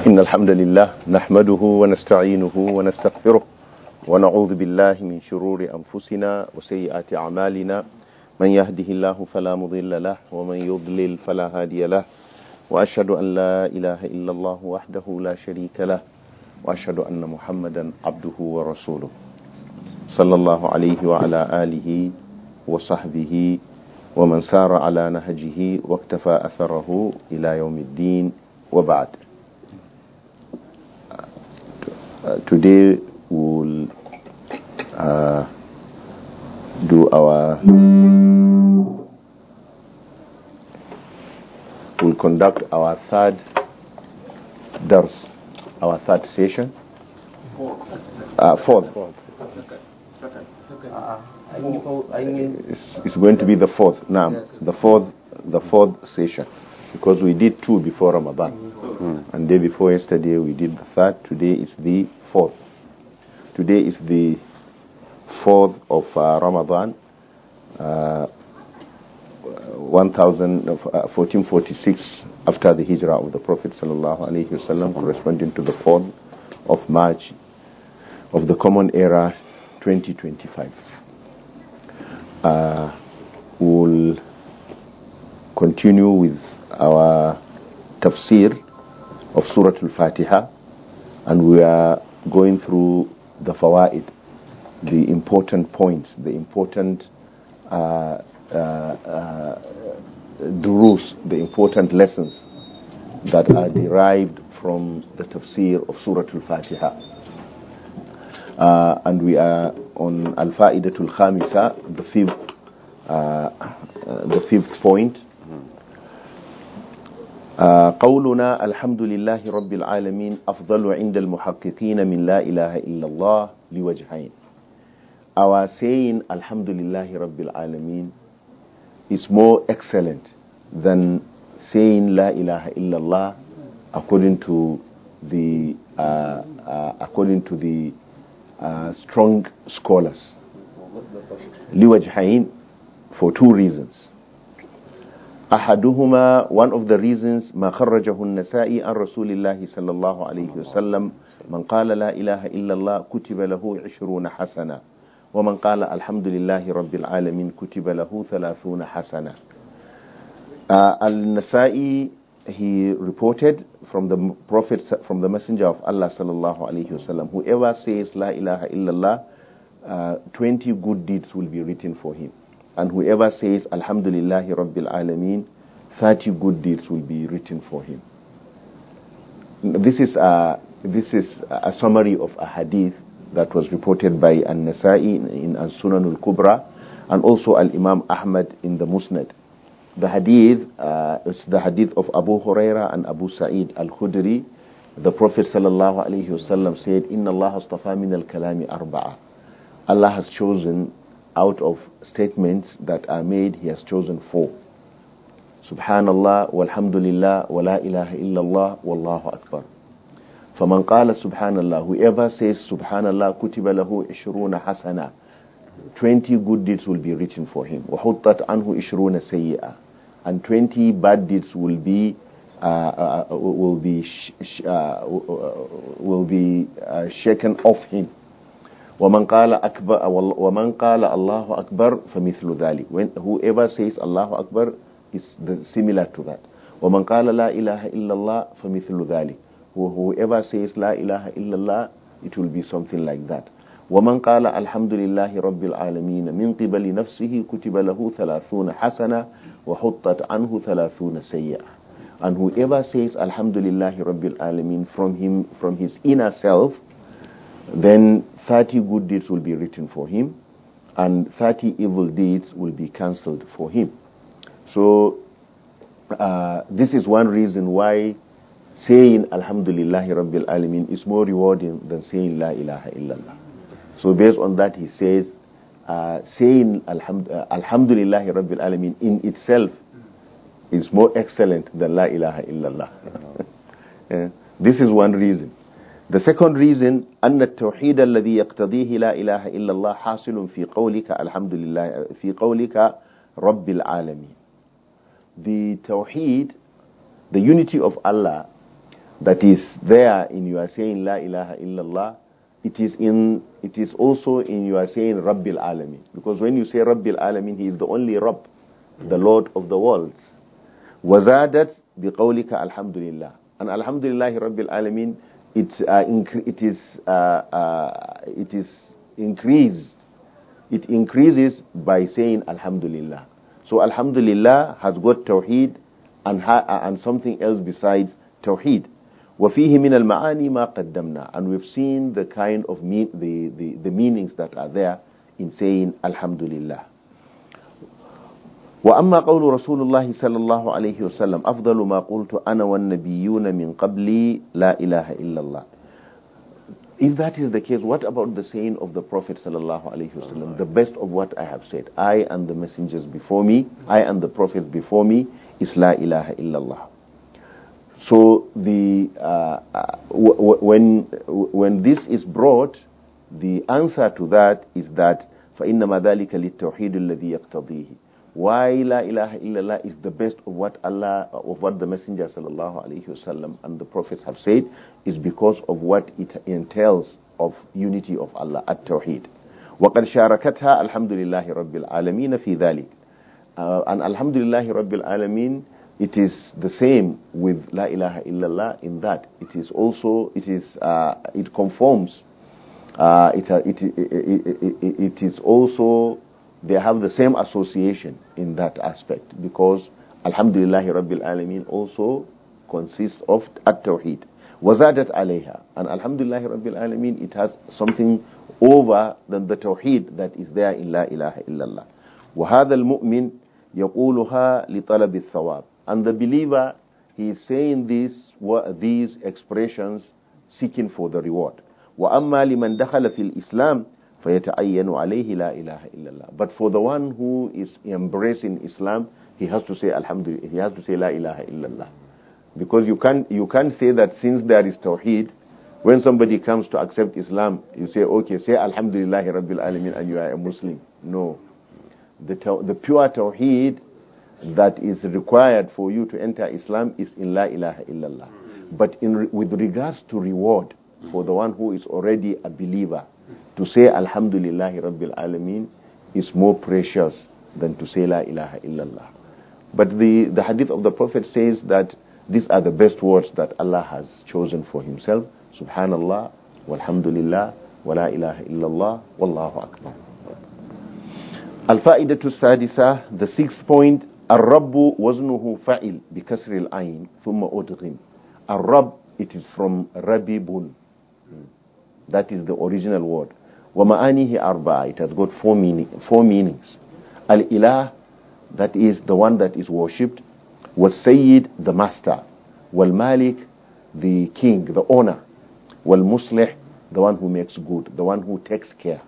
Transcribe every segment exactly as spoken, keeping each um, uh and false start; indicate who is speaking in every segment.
Speaker 1: إن الحمد لله نحمده ونستعينه ونستغفره ونعوذ بالله من شرور أنفسنا وسيئات أعمالنا من يهده الله فلا مضل له ومن يضلل فلا هادي له وأشهد أن لا إله إلا الله وحده لا شريك له وأشهد أن محمدا عبده ورسوله صلى الله عليه وعلى آله وصحبه ومن سار على نهجه واكتفى أثره إلى يوم الدين وبعد. Uh, today we'll uh, do our we'll conduct our third dars, our third session. Uh, fourth. Uh, it's, it's going to be the fourth. Now, the fourth, the fourth session, because we did two before Ramadan, mm. and day before yesterday we did the third. Today is the fourth. Today is the fourth of uh, Ramadan, uh, fourteen forty-six after the hijrah of the Prophet sallallahu alaihi wasallam, corresponding to the fourth of March of the Common Era twenty twenty-five. Uh, we'll continue with our tafsir of Surah Al-Fatiha, and we are going through the fawaid, the important points, the important uh, uh, uh, durus, the important lessons that are derived from the tafsir of Surah Al-Fatiha. Uh, and we are on Al-Fa'idatul Khamisa, the fifth, uh, uh, the fifth point. قولنا الحمد لله رب العالمين أفضل عند المحققين من لا إله إلا الله لوجهين. Our saying الحمد لله رب العالمين is more excellent than saying لا إله إلا الله according to the uh, uh, according to the uh, strong scholars. لوجهين, for two reasons. أحدهما, one of the reasons, ما خرجه النسائي عن رسول الله صلى الله عليه وسلم من قال لا إله إلا الله كتب له عشرون حسنة ومن قال الحمد لله رب العالمين كتب له ثلاثون حسنة. uh, Al-Nasa'i, he reported from the Prophet, from the Messenger of Allah صلى الله عليه وسلم, whoever says لا إله إلا الله, uh, twenty good deeds will be written for him. And whoever says Alhamdulillahi Rabbil Alameen, thirty good deeds will be written for him. This is a, this is a summary of a hadith that was reported by An-Nasa'i in As-Sunan Al-Kubra, and also Al-Imam Ahmad in the Musnad. The hadith uh, is the hadith of Abu Huraira and Abu Sa'id Al-Khudri. The Prophet sallallahu alayhi wasallam said, Inna Allah astafa min al-kalami arba'a. Allah has chosen, out of statements that are made, he has chosen four. Subhanallah, walhamdulillah, wa la ilaha illallah, wallahu akbar. فَمَنْ قَالَ Subhanallah, whoever says Subhanallah, kutiba lahu ishruna hasana, twenty good deeds will be written for him. وَحُطَّتْ عَنْهُ ishruna sayyi'ah, and twenty bad deeds will be uh, uh, will be sh- sh- uh, will be uh, shaken off him. وَمَنْ قَالَ أَكْبَرَ وَمَنْ قَالَ اللَّهُ أَكْبَرُ فَمِثْلُ ذَلِكَ. When whoever says Allahu Akbar is the, similar to that. وَمَنْ قَالَ لَا إِلَهَ إِلَّا اللَّهُ فَمِثْلُ ذَلِكَ. Whoever says لَا إِلَهَ إِلَّا اللَّهُ, it will be something like that. وَمَنْ قَالَ الْحَمْدُ لِلَّهِ رَبِّ الْعَالَمِينَ مِنْ قِبَلِ نَفْسِهِ كُتِبَ لَهُ ثَلَاثُونَ حَسَنَةً وَحُطَّتْ عَنْهُ ثَلَاثُونَ سَيِّئَةً. And whoever says Alhamdulillahi Rabbil Alameen from him, from his inner self, then thirty good deeds will be written for him, and thirty evil deeds will be cancelled for him. So uh, this is one reason why saying Alhamdulillahi Rabbil Alameen is more rewarding than saying La ilaha illallah. So based on that, he says uh, saying Alhamd- uh, Alhamdulillahi Rabbil Alameen in itself is more excellent than La ilaha illallah. uh, this is one reason. The second reason, أن التوحيد الذي يقتضيه لا إله إلا الله حاصل في قولك الحمد لله في قولك رب العالمين. The tawheed, the unity of Allah, that is there in your saying La ilaha illallah, it is in it is also in your saying Rabbil Alamin. Because when you say Rabbil Alamin, he is the only Rabb, the Lord of the worlds. وَزَادَتْ بِقَوْلِكَ Alhamdulillah. And Alhamdulillahi Rabbil Alamin, it, uh, it is uh, uh, it is increased. It increases by saying Alhamdulillah. So Alhamdulillah has got Tawheed and, ha- and something else besides Tawheed. وَفِيهِ مِنَ الْمَعَانِي مَا قَدَّمْنَا. And we've seen the kind of me- the, the, the meanings that are there in saying Alhamdulillah. وأما قول رسول الله صلى الله عليه وسلم أفضل ما قلت أنا والنبيون من قبلي لا إله إلا الله. If that is the case, what about the saying of the Prophet sallallahu alaihi wasallam? The best of what I have said, I and the messengers before me, I and the prophets before me, is la ilaha illallah. So the uh, uh, w- w- when when this is brought, the answer to that is that فإنما ذلك للتوحيد الذي يقتضيه. Why la ilaha illallah is the best of what Allah, of what the Messenger sallallahu alaihi wasallam and the prophets have said, is because of what it entails of unity of Allah, at-tawheed. وَقَدْ شَارَكَتْهَا الْحَمْدُ لِلَّهِ رَبِّ الْعَالَمِينَ فِي ذَلِكَ. Uh, and alhamdulillahi rabbil alameen, it is the same with la ilaha illallah in that it is also, it is, uh, it conforms, uh, it, uh, it, it, it, it, it is also, they have the same association in that aspect, because alhamdulillahi rabbil alameen also consists of at-tawheed. Wazadat alayha, and alhamdulillahi rabbil alameen, it has something over than the tawheed that is there in la ilaha illallah. وهذا المؤمن يقولها لطلب الثواب. And the believer, he is saying these these expressions seeking for the reward. وأما لمن دخل في الإسلام فيتعين عليه لا إله إلا الله. But for the one who is embracing Islam, he has to say alhamdulillah, he has to say la ilaha illallah. Because you can't you can't say that since there is tawheed, when somebody comes to accept Islam, you say okay, say alhamdulillahi rabbil alamin and you are a Muslim. No, the the pure tawheed that is required for you to enter Islam is in la ilaha illallah. But in with regards to reward for the one who is already a believer, to say alhamdulillahi rabbil alamin is more precious than to say la ilaha illallah. But the the hadith of the Prophet says that these are the best words that Allah has chosen for himself. Subhanallah, walhamdulillah, wa la ilaha illallah, wallahu akbar. Al-fa'idatu sadisa, the sixth point, Ar-Rabbu waznuhu fa'il bi kasri al-ayn thumma udghim. Ar-Rabb, it is from Rabibun. That is the original word. Wa ma'anihi arba'a, it has got four meaning, four meanings. Al-ilah, that is the one that is worshipped. Was-sayyid, the master. Wal-malik, the king, the owner. Wal-muslih, the one who makes good, the one who takes care.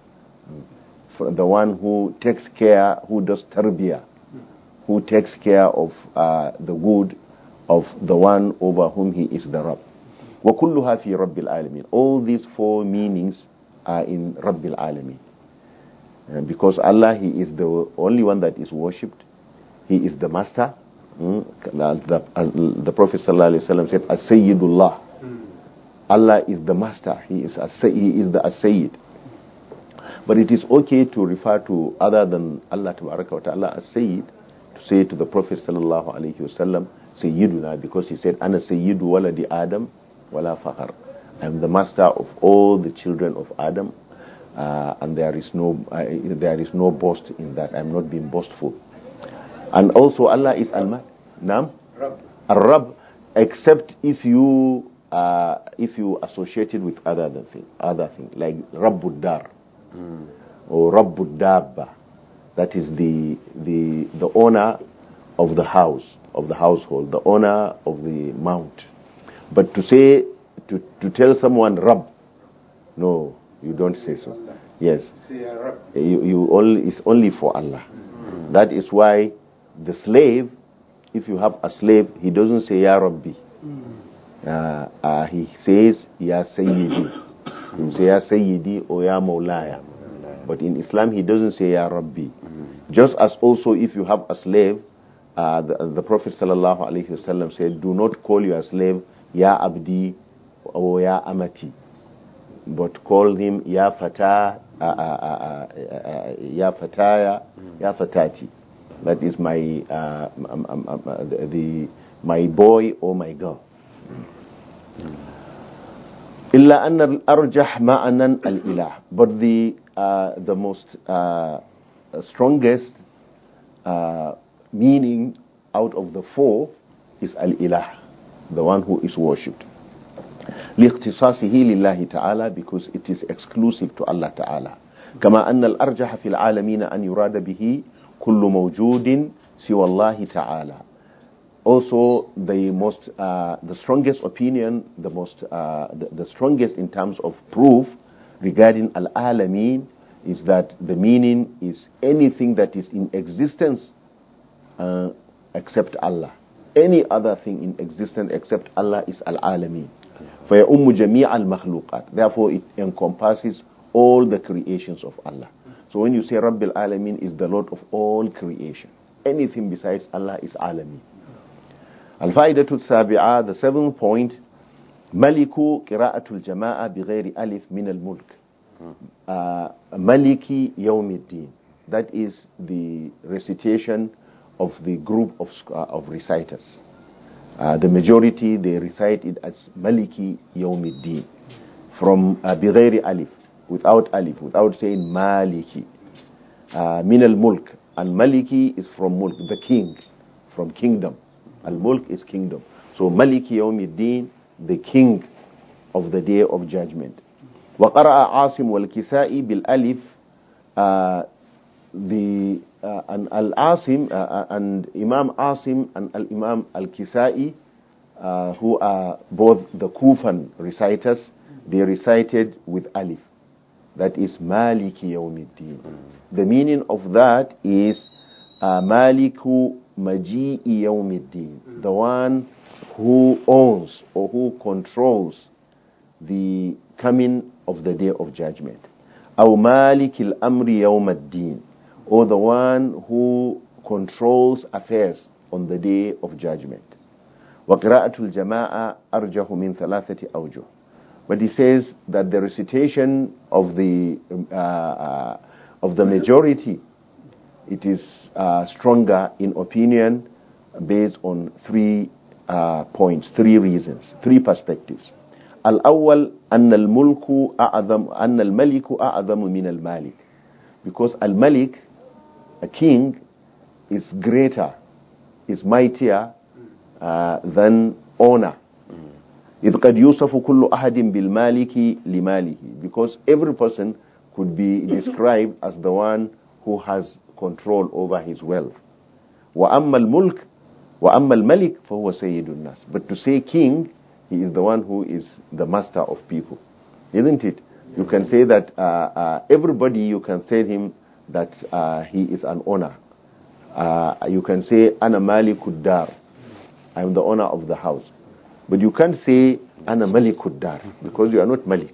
Speaker 1: For the one who takes care, who does tarbiyah, who takes care of uh, the good of the one over whom he is the Rabb. وَكُلُّهَا فِي رَبِّ الْعَالَمِينَ. All these four meanings are in Rabbil Alameen. And because Allah, he is the only one that is worshipped. He is the master. Mm? The, uh, the Prophet ﷺ said, As-Sayyidullah. Mm. Allah is the master. He is, a, he is the As-Sayyid. But it is okay to refer to other than Allah Tabaraka wa Ta'ala as Sayyid, to say to the Prophet sallallahu alayhi wa sallam, Sayyiduna, because he said, Ana Sayyidu waladi Adam wala fakhar. I am the master of all the children of Adam, uh, and there is no uh, there is no boast in that. I am not being boastful. And also Allah is Al-Malik. Naam? Ar-Rabb, except if you uh, if you associate it with other than thing, other thing like Rabbud Dar. Mm. Or Rabbud Dabba, that is the the the owner of the house, of the household, the owner of the mount. But to say to to tell someone Rabb, no, you don't say so. Yes, you you only it's only for Allah. Mm. That is why the slave, if you have a slave, he doesn't say Ya Rabbi. Mm. Uh, uh, he says Ya Sayyidi. You say Ya Sayyidi or Ya Mawlaya. But in Islam he doesn't say Ya Rabbi. Mm-hmm. Just as also if you have a slave, uh, the, the Prophet sallallahu alaihi wasallam said, do not call your slave Ya Abdi or Ya Amati, but call him Ya Fatah, uh, uh, uh, uh, Ya Fataya, Ya Fatati. That is my uh, um, um, um, uh, the, the my boy or my girl. إلا أن الأرجح معنى الإله. But the uh, the most uh, strongest uh, meaning out of the four is al-ilah, the one who is worshipped. لاختصاصه لله تعالى, because it is exclusive to Allah Ta'ala. كما أن الأرجح في العالمين أن يراد به كل موجود سوى الله تعالى. Also, the most, uh, the strongest opinion, the most, uh, the, the strongest in terms of proof regarding al-alamin is that the meaning is anything that is in existence uh, except Allah. Any other thing in existence except Allah is al-alamin. فَيَأُمُّ جَمِيعَ الْمَخْلُوقَاتِ. Therefore, it encompasses all the creations of Allah. So when you say Rabbil Alamin is the Lord of all creation, anything besides Allah is Alamin. الفائدة السابعة, the seventh point, ملك قراءة الجماعة بغير ألف من الملك. uh, Maliki Yawmiddin. That is the recitation of the group of, uh, of reciters. Uh, the majority, they recite it as Maliki Yawmiddin from uh, بغير ألف, without alif, without saying Maliki. uh, Min al-Mulk. Al-Maliki is from Mulk, the king, from kingdom. Al-Mulk is kingdom. So Maliki Yawmiddin, the king of the day of judgment. وقرأ عاصم والكسائي بالألف. uh, the uh, and Al-Asim uh, and Imam Asim and Al-Imam Al-Kisai, uh, who are both the Kufan reciters, they recited with alif. That is Maliki Yawmiddin. The meaning of that is uh, Maliku Maji'i Yawmiddin, the one who owns or who controls the coming of the day of judgment. Aw Malik al-Amri Yawm ad-Din, or the one who controls affairs on the day of judgment. وقراءة الجماعة أرجح من ثلاثة أوجه. But he says that the recitation of the uh, uh, of the majority, it is uh, stronger in opinion based on three uh, points, three reasons, three perspectives. الأول أن الملك أعظم أن الملك أعظم من المالك, because al-Malik, a king, is greater, is mightier uh, than owner. إذ قد يوصف كل أحد بالمالك لماله, because every person could be described as the one who has control over his wealth. وأما الملك وأما الملك فهو سيد الناس. But to say king, he is the one who is the master of people, isn't it? You can say that uh, uh, everybody, you can say him that uh, he is an owner. Uh, you can say Ana Malikud Dar, I am the owner of the house. But you can't say Ana Malikud Dar, because you are not Malik.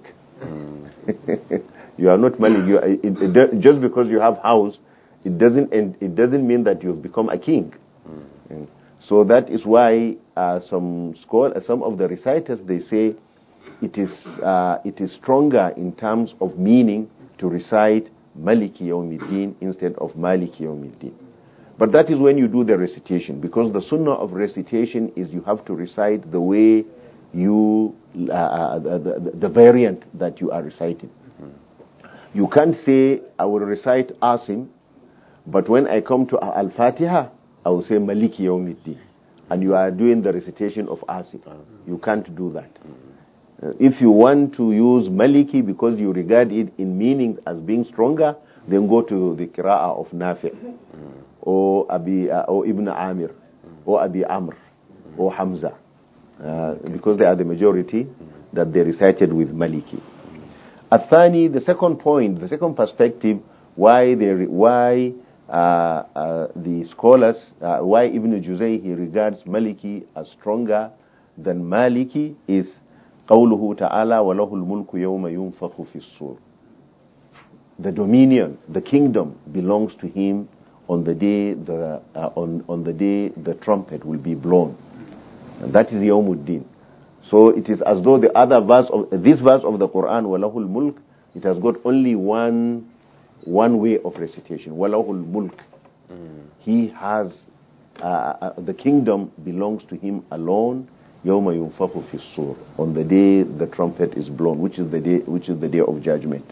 Speaker 1: Mm. You are not Malik. You are, it, it, just because you have house, it doesn't it doesn't mean that you have become a king. Mm. So that is why uh, some scholar, some of the reciters, they say it is uh, it is stronger in terms of meaning to recite Maliki Yawmiddin instead of Maliki Yawmiddin. But that is when you do the recitation, because the sunnah of recitation is you have to recite the way you uh, the, the, the variant that you are reciting. Mm-hmm. You can't say I will recite Asim, but when I come to Al-Fatiha, I will say Maliki Yawmiddin, and you are doing the recitation of Asim. Mm-hmm. You can't do that. Mm-hmm. uh, if you want to use Maliki because you regard it in meaning as being stronger, then go to the Qira'ah of Nafi', mm-hmm. or Abi uh, or Ibn Amir, mm-hmm. or Abi Amr, mm-hmm. or Hamza, uh, because they are the majority, mm-hmm. that they recited with Maliki. Mm-hmm. Athani, the second point, the second perspective, why they re- why uh, uh, the scholars, uh, why Ibn Juzay he regards Maliki as stronger than Maliki is قوله تعالى وله الملك يوم ينفخ في الصور. The dominion, the kingdom belongs to him on the day the uh, on on the day the trumpet will be blown, and that is Yawmuddin. So it is as though the other verse of this verse of the Quran, Walahul Mulk, it has got only one one way of recitation. Walahul Mulk. Mm. He has uh, uh, the kingdom belongs to him alone. Yawma yunfakhu fi sur, on the day the trumpet is blown, which is the day which is the day of judgment.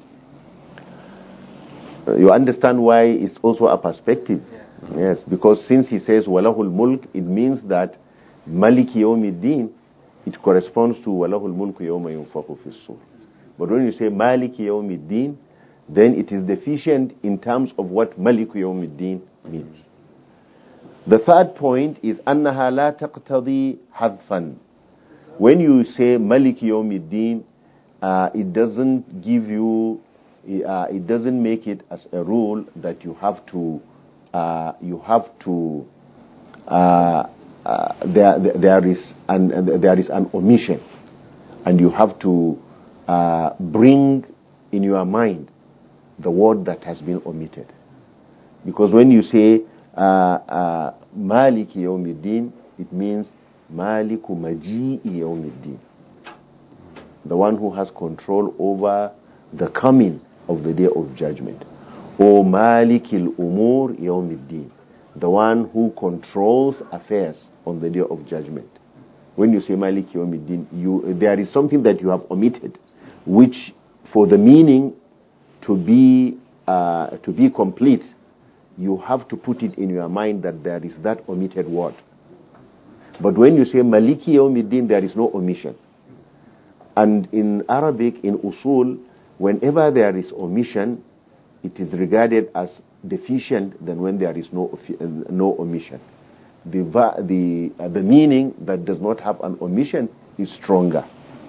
Speaker 1: Uh, you understand why it's also a perspective. Yeah. Yes, because since he says Walahul Mulk, it means that Maliki Yawmiddin, it corresponds to Walahul Mulku Yawma Yunfakhu fi sur. But when you say Maliki Yawmiddin, then it is deficient in terms of what Maliku Yawmiddin means. The third point is أنها لا تقتضي حذفا. When you say Maliki Yawmiddin, uh, it doesn't give you, uh, it doesn't make it as a rule that you have to, uh, you have to, uh, uh, there, there is an, there is an omission, and you have to uh, bring in your mind the word that has been omitted. Because when you say uh, uh, Maliki Yawmiddin, it means Maliku Maji'i Yawmiddin, the one who has control over the coming of the day of judgment. Or Malikil Umur Yawmiddin, the one who controls affairs on the day of judgment. When you say Maliki Yawmiddin, you, there is something that you have omitted, which for the meaning to be uh, to be complete, you have to put it in your mind that there is that omitted word. But when you say Maliki Yawmiddin, there is no omission. And in Arabic, in usul, whenever there is omission, it is regarded as deficient than when there is no no omission. The the uh, the meaning that does not have an omission is stronger.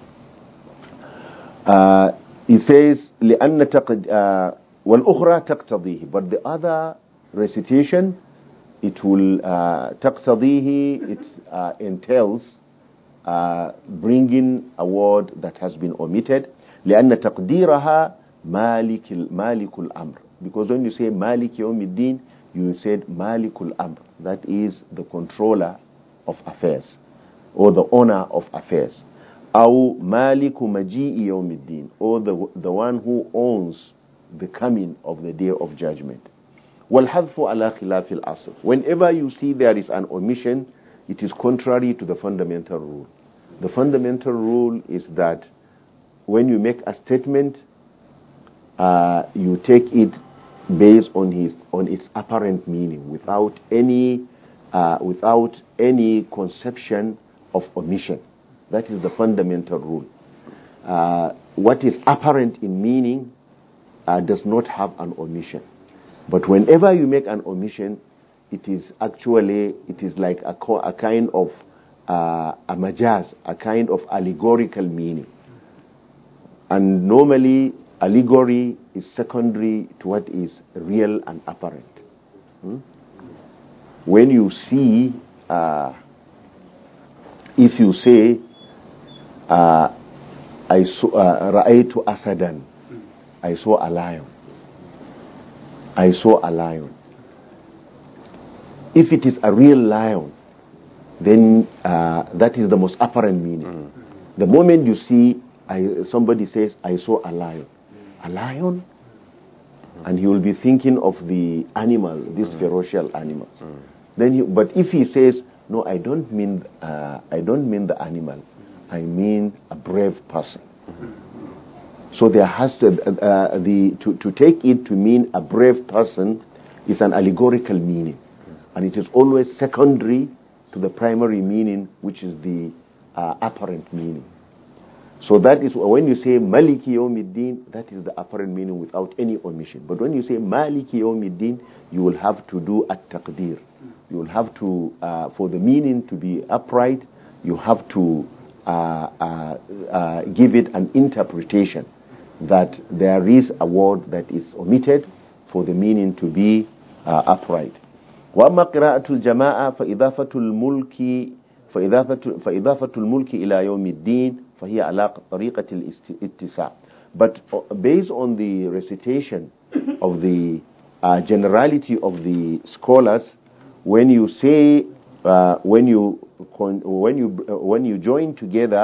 Speaker 1: Uh, he says لأن تقد uh, والأخرى تقتضيه, but the other recitation, it will uh, تقتضيه, it uh, entails uh, bringing a word that has been omitted. لأن تقديرها مالك مالك الأمر, because when you say مالك يوم الدين, you said مالك الأمر, that is the controller of affairs or the owner of affairs. أو مالك مجيء يوم الدين, or the the one who owns the coming of the day of judgment. والحذف على خلاف الأصل, whenever you see there is an omission, it is contrary to the fundamental rule. The fundamental rule is that when you make a statement, uh, you take it based on his on its apparent meaning, without any uh, without any conception of omission. That is the fundamental rule. Uh, what is apparent in meaning uh, does not have an omission. But whenever you make an omission, it is actually, it is like a, a kind of uh, a majaz, a kind of allegorical meaning. And normally, allegory is secondary to what is real and apparent. Hmm? When you see, uh, if you say, uh, I saw uh, Ra'aytu Asadan, I saw a lion. I saw a lion. If it is a real lion, then uh, that is the most apparent meaning. Mm. The moment you see, I, somebody says, I saw a lion. A lion? Mm. And he will be thinking of the animal, these mm. ferocious animals. Mm. Then, he, but if he says, no, I don't mean, uh, I don't mean the animal. I mean a brave person. Mm-hmm. So there has to uh, the to, to take it to mean a brave person is an allegorical meaning, and it is always secondary to the primary meaning, which is the uh, apparent meaning. So that is when you say Maliki Yawmiddin, that is the apparent meaning without any omission. But when you say Maliki Yawmiddin, you will have to do at-taqdir. You will have to, uh, for the meaning to be upright, you have to uh, uh, uh, give it an interpretation that there is a word that is omitted for the meaning to be uh, upright. وأما قراءة الجماعة فإضافة الملك فإضافة فإضافة الملك إلى يوم الدين فهي على طريقة الاتساع. But based on the recitation of the uh, generality of the scholars, when you say uh, when you when you uh, when you join together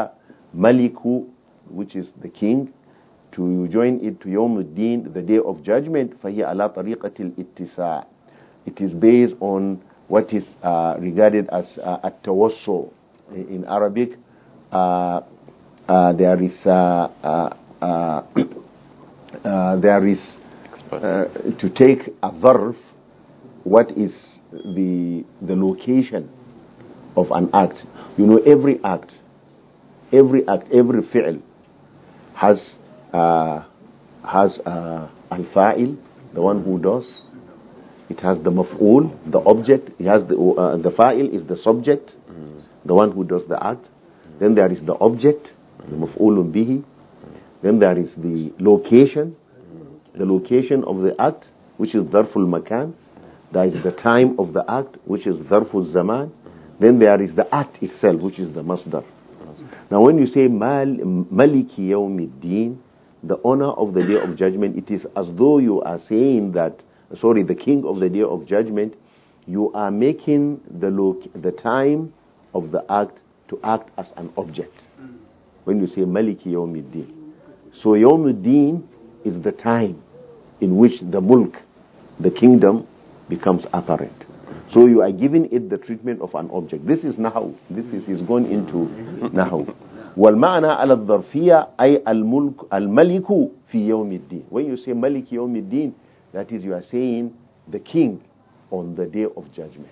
Speaker 1: Maliku, which is the king, to join it to Yawmuddin, the day of judgment, فهي على طريقة الاتساع. It is based on what is uh, regarded as uh, at-tawassul. In Arabic, uh, uh, there is uh, uh, uh, uh, there is uh, to take a dharf, what is the the location of an act. You know, every act, every act, every fi'l has uh, has uh, al-fa'il, the one who does. It has the maf'ul, the object. It has the uh, the fa'il is the subject, mm. the one who does the act. Mm. Then there is the object, mm. the maf'ulun bihi. Mm. Then there is the location, mm. the location of the act, which is dharful makan. There is the time of the act, which is dharful zaman. Mm. Then there is the act itself, which is the masdar. Mm. Now, when you say mal maliki yawmiddin, the honor of the day of judgment, it is as though you are saying that. Sorry, the king of the day of judgment, you are making the loc- the time of the act to act as an object. When you say Maliki Yawmiddin. So Yawmiddin is the time in which the mulk, the kingdom, becomes apparent. So you are giving it the treatment of an object. This is Nahaw. This is, is going into Nahaw. والمعنى على الظرفية أي الملك الملك في يوم الدين. When you say Maliki Yawmiddin, that is, you are saying the king on the day of judgment.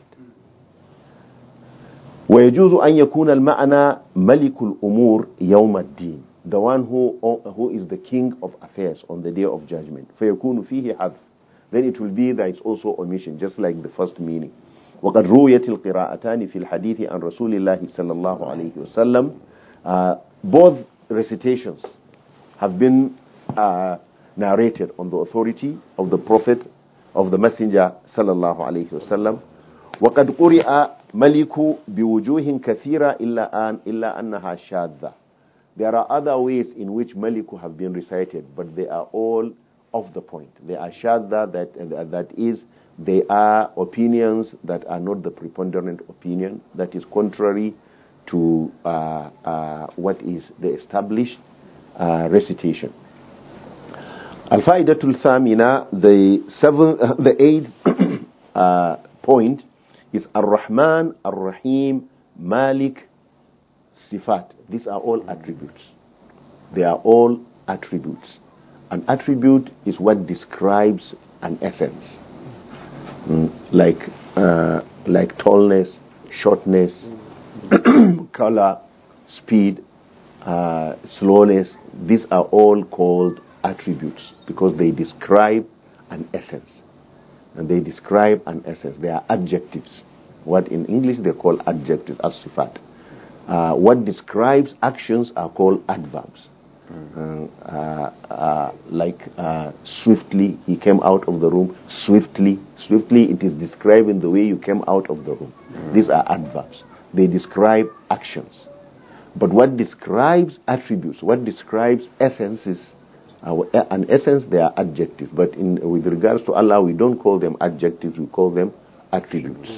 Speaker 1: ويجوز أن يكون المعنى ملك الأمور يوم الدين, the one who who is the king of affairs on the day of judgment. فيكون فيه حذف, then it will be that it's also omission, just like the first meaning. وقد رويت القراءتان في الحديث عن رسول الله صلى الله عليه وسلم. Uh, both recitations have been uh, narrated on the authority of the Prophet, of the Messenger sallallahu alayhi wasallam. وقد قرئ ملك بوجوه كثيرة إلا أن إلا أنها شاذة. There are other ways in which Maliku have been recited, but they are all off the point. They are shadda, that uh, that is, they are opinions that are not the preponderant opinion, that is contrary to uh, uh, what is the established uh, recitation. Al-Fa'idatul Thamina, the seventh, uh, the eighth uh, point is Ar-Rahman, Ar-Rahim, Malik, Sifat. These are all attributes. They are all attributes. An attribute is what describes an essence, mm, like uh, like tallness, shortness, color, speed, uh, slowness. These are all called attributes because they describe an essence. And they describe an essence. They are adjectives. What in English they call adjectives, as sifat. Uh, what describes actions are called adverbs. Mm. Uh, uh, uh, like uh, swiftly, he came out of the room. Swiftly, swiftly, it is describing the way you came out of the room. Mm. These are adverbs. They describe actions. But what describes attributes, what describes essences, uh, an essence, they are adjectives. But in with regards to Allah, we don't call them adjectives, we call them attributes.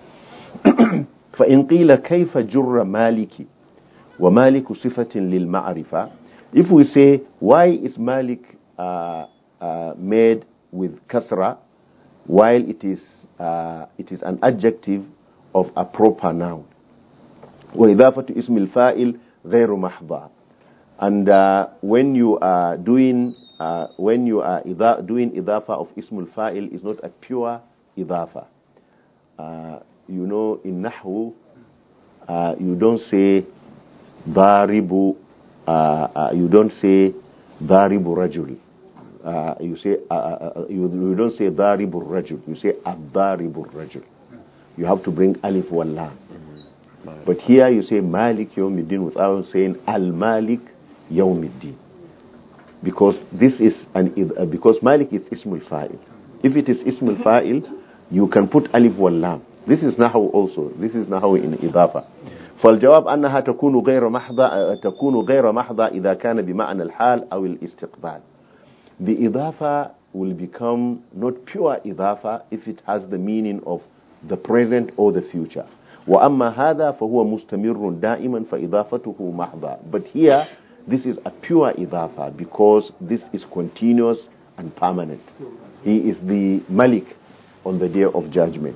Speaker 1: فإن قيل كيف جر مالك ومالك صفة للمعرفة. If we say, why is Malik uh, uh, made with kasra while it is uh, it is an adjective of a proper noun? وإضافة اسم الفاعل غير محضة. And uh, when you are doing uh, when you are idha- doing idafa of ismul fa'il is not a pure idafa. Uh, you know, in Nahwu, uh, you don't say Daribu, uh, uh, you don't say Daribu Rajul. Uh, you say uh, uh, you, you don't say Daribu Rajul. You say Ad-Daribu Rajul. You have to bring alif wal lam. Mm-hmm. But here you say Malik Yawmiddin without saying Al-Malik Yawmiddin, because this is an uh, because Malik is Ismul Fa'il. If it is Ismul Fa'il, you can put alif wal lam. This is Nahwu also. This is Nahwu in Idafa. فالجواب أنها تكون غير محضة تكون غير محضة إذا كان بمعنى الحال أو الاستقبال. The Idafa will become not pure Idafa if it has the meaning of the present or the future. وأما هذا فهو مستمر دائما فإضافته محضة. But here this is a pure idafa because this is continuous and permanent. He is the Malik on the day of judgment.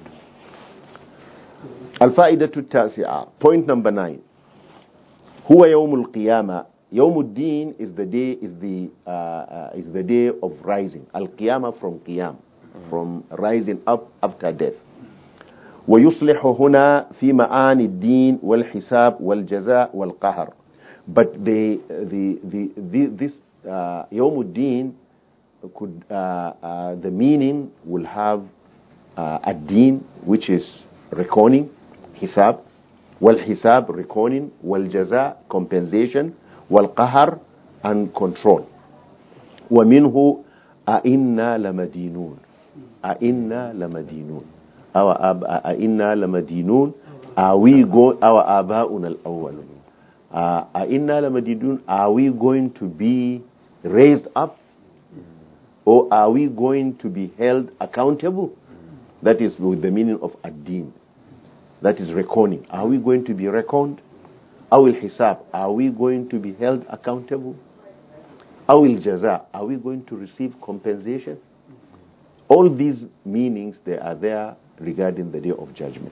Speaker 1: الفائدة التاسعة, point number nine. هو يوم القيامة. يوم الدين is the day is the uh, uh, is the day of rising. Al-Qiyamah from Qiyam, from rising up after death. ويصلح هنا في معاني الدين والحساب والجزاء والقهر. But the the the, the this uh, يوم الدين could uh, uh, the meaning will have uh, ad-din, which is reckoning, hisab, والحساب reckoning, والجزاء compensation, والقهر and control. ومنه أئنا لمدينون أئنا لمدينون أو أب أئنا لمدينون are we go أو آباؤنا الأولون أئنا لمدينون are we going to be raised up or are we going to be held accountable? That is with the meaning of ad-din, that is reckoning. Are we going to be reckoned? أو الحساب, are we going to be held accountable? أو الجزاء, are we going to receive compensation? All these meanings, they are there regarding the day of judgment.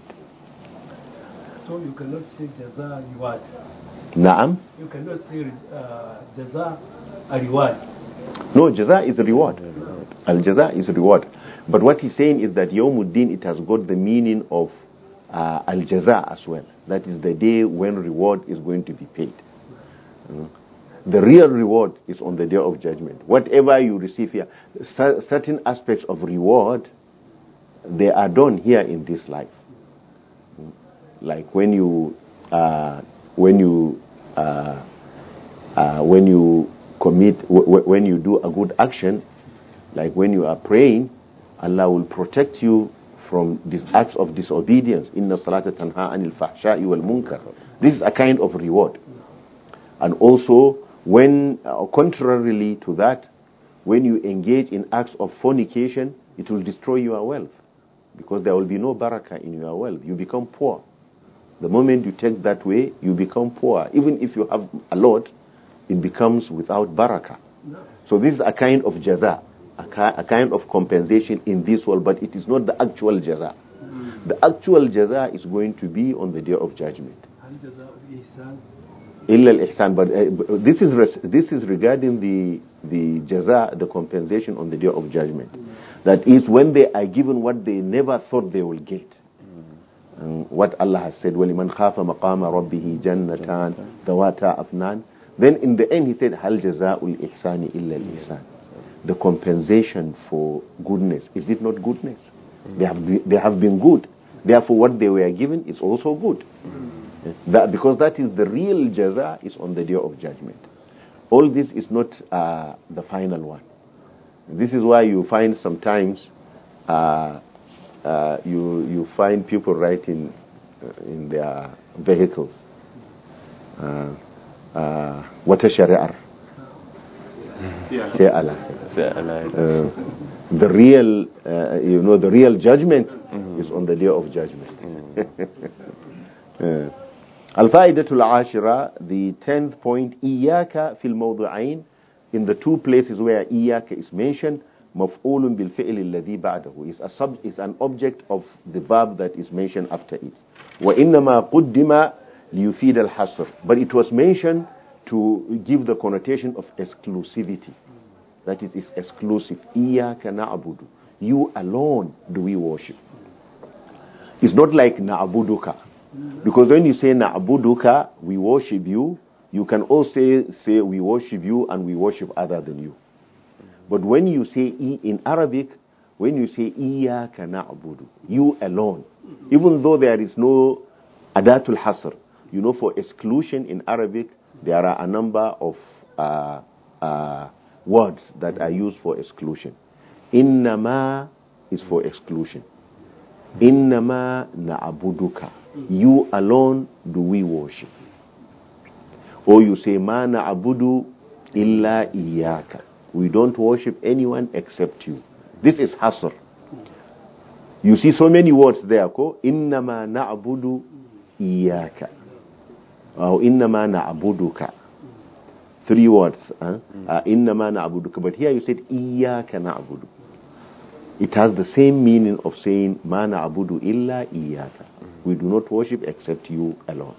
Speaker 2: So you cannot say jaza reward.
Speaker 1: Naam?
Speaker 2: You cannot say uh, jaza a reward.
Speaker 1: No, jaza is a reward. Al jaza is a reward. But what he's saying is that Yawmuddin, it has got the meaning of uh, al jaza as well. That is the day when reward is going to be paid. Mm. The real reward is on the day of judgment. Whatever you receive here, certain aspects of reward, they are done here in this life. Mm. Like when you, uh, when you, uh, uh, when you commit, w- when you do a good action, like when you are praying, Allah will protect you from these acts of disobedience. Inna salata tanha anil fahsha'i wal munkar. This is a kind of reward. And also, when uh, contrarily to that, when you engage in acts of fornication, it will destroy your wealth, because there will be no barakah in your wealth. You become poor. The moment you take that way, you become poor. Even if you have a lot, it becomes without barakah. So this is a kind of jaza, a, ki- a kind of compensation in this world, but it is not the actual jaza. Mm. The actual jaza is going to be on the day of judgment. Illa al-ihsan, but uh, this is res- this is regarding the the jaza, the compensation on the day of judgment. Mm. That is when they are given what they never thought they will get. Mm. And what Allah has said, وَلِمَنْ خَافَ مَقَامَ رَبِّهِ جَنَّتَانِ ذَوَاتَا أَفْنَانِ. Then in the end he said, هَلْ جَزَاءُ الْإِحْسَانِ إِلَّا الْإِحْسَانِ. The compensation for goodness, is it not goodness? Mm. They have be, they have been good. Therefore what they were given is also good. Mm. That, because that is the real jaza, is on the day of judgment. All this is not uh, the final one. This is why you find sometimes uh, uh, you you find people writing uh, in their vehicles, what a shari'ar. The real, uh, you know, the real judgment mm-hmm. is on the day of judgment. Mm-hmm. uh, الفائدة العاشرة, the tenth point, إياك في الموضعين, in the two places where إياك is mentioned, مفعول بالفعل الذي بعده, is a sub, is an object of the verb that is mentioned after it. وإنما قدم ليفيد الحصر, but it was mentioned to give the connotation of exclusivity. That it is exclusive. إياك نعبد, you alone do we worship. It's not like نعبدك. Because when you say na'buduka, we worship you, you can also say we worship you and we worship other than you. But when you say in Arabic, when you say iyyaka na'budu, you alone, even though there is no adatul hasr, you know, for exclusion in Arabic, there are a number of uh, uh, words that are used for exclusion. Innama is for exclusion. Innama na'buduka, you alone do we worship. Or you say ma na'budu illa iyyaka, we don't worship anyone except you. This is hasr. You see so many words there, ko innama na'budu إياك أو إنما نعبدك. Three words. Huh? Uh, إنما نعبدك. But here you said إياك نعبد. It has the same meaning of saying ما نعبد إلا إياك. We do not worship except you alone.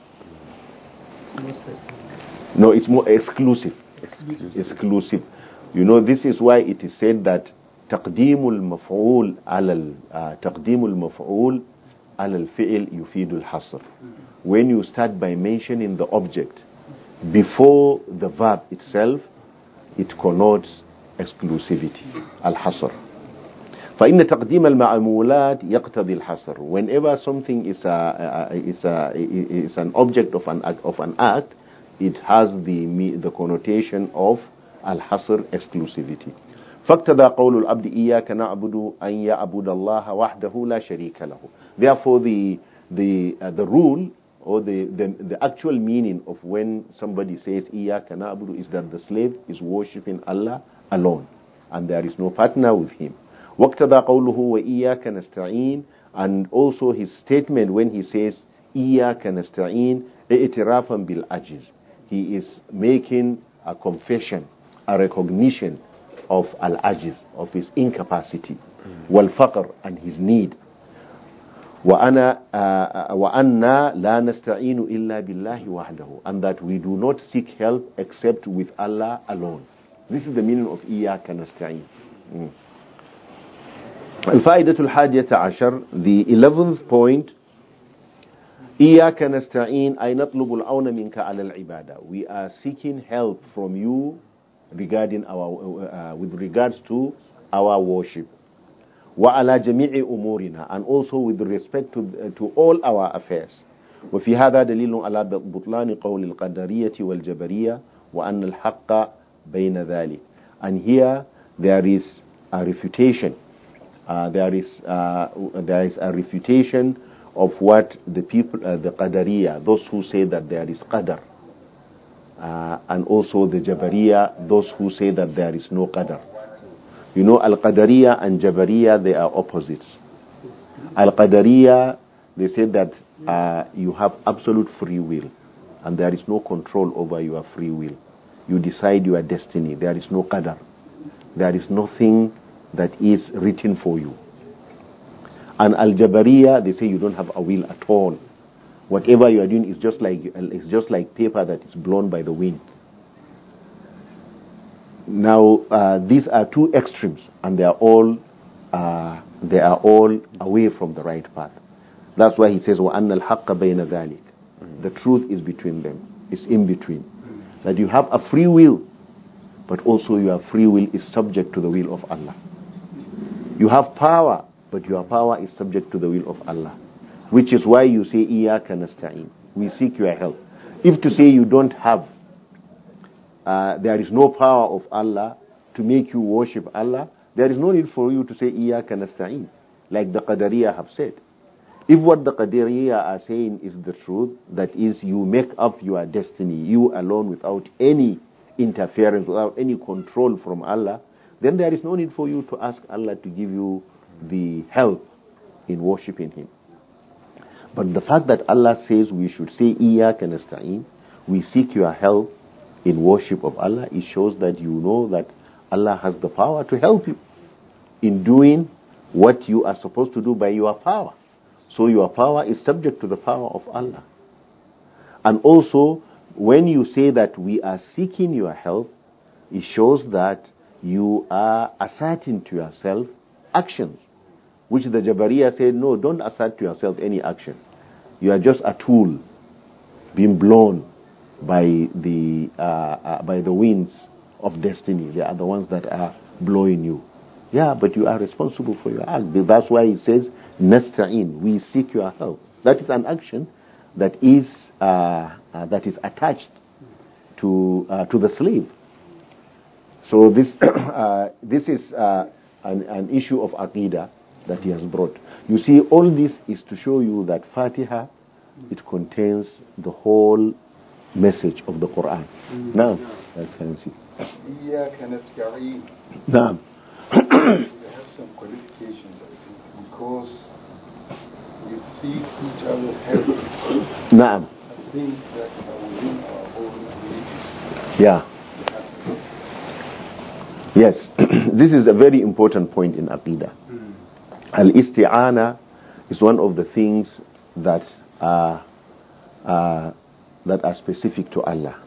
Speaker 1: No, it's more exclusive. Exclusive. Exclusive. You know, this is why it is said that تقديم المفعول على تقديم المفعول على الفعل يفيد الحصر. When you start by mentioning the object before the verb itself, it connotes exclusivity. الحصر. فإن تقديم المعمولات يقتضي الحصر. Whenever something is a, is a, is an object of an act, of an act, it has the the connotation of الحصر, exclusivity. فاقتضى قول العبد إياك نعبد أن يعبد الله وحده لا شريك له. Therefore, the the uh, the rule or the, the the actual meaning of when somebody says إياك نعبد is that the slave is worshipping Allah alone and there is no partner with him. واقتضى قوله وإياك نستعين, and also his statement when he says إياك نستعين اعترافا بالعجز. He is making a confession, a recognition of al-ajiz, of his incapacity, wal-faqr, and his need. وَأَنَا وَأَنَّا لَا نَسْتَعِينُ إِلَّا بِاللَّهِ وَحْدَهُ, and that we do not seek help except with Allah alone. This is the meaning of إِيَّاكَ نَسْتَعِينُ. Mm. الفائدة الحادية عشر, the eleventh point, إِيَّاكَ نَسْتَعِينُ أي نطلب العون منك على العبادة. We are seeking help from you regarding our uh, with regards to our worship. وعلى جميع أمورنا, and also with respect to uh, to all our affairs. وفي هذا دليل على بطلان قول القدرية والجبرية وأن الحق بين ذلك. And here there is a refutation. Uh, there is uh, there is a refutation of what the people, uh, the Qadariya, those who say that there is Qadar, uh, and also the Jabariya, those who say that there is no Qadar. You know, Al-Qadariya and Jabariya, they are opposites. Al-Qadariya, they say that uh, you have absolute free will, and there is no control over your free will. You decide your destiny. There is no Qadar. There is nothing that is written for you. And Al-Jabariya, they say you don't have a will at all. Whatever you are doing is just like it's just like paper that is blown by the wind. Now, uh, these are two extremes, and they are all uh, they are all away from the right path. That's why he says, وَأَنَّ الْحَقَّ بَيْنَ ذَلِكَ. The truth is between them. It's in between. That you have a free will, but also your free will is subject to the will of Allah. You have power, but your power is subject to the will of Allah. Which is why you say, إِيَّاكَ نَسْتَعِينُ. We seek your help. If to say you don't have, uh, there is no power of Allah to make you worship Allah, there is no need for you to say, إِيَّاكَ نَسْتَعِينُ, like the Qadariya have said. If what the Qadariya are saying is the truth, that is, you make up your destiny, you alone, without any interference, without any control from Allah, then there is no need for you to ask Allah to give you the help in worshipping Him. But the fact that Allah says we should say إِيَّاكَ نَسْتَعِينُ, we seek your help in worship of Allah, it shows that you know that Allah has the power to help you in doing what you are supposed to do by your power. So your power is subject to the power of Allah. And also, when you say that we are seeking your help, it shows that you are asserting to yourself actions, which the Jabariya said, no, don't assert to yourself any action. You are just a tool being blown by the uh, uh, by the winds of destiny. They are the ones that are blowing you. Yeah, but you are responsible for your act. That's why he says, Nasta'in, we seek your help. That is an action that is uh, uh, that is attached to uh, to the slave. So this uh, this is uh, an, an issue of Aqidah that he has brought. You see, all this is to show you that Fatiha, it contains the whole message of the Quran. Mm-hmm. Now, that's fancy.
Speaker 3: Now, we have some qualifications, I think, because we seek each other's help.
Speaker 1: Naam.
Speaker 3: Things that are within our own religious.
Speaker 1: Yeah. Yes. This is a very important point in Aqidah. Mm. Al-isti'ana is one of the things that are, uh, that are specific to Allah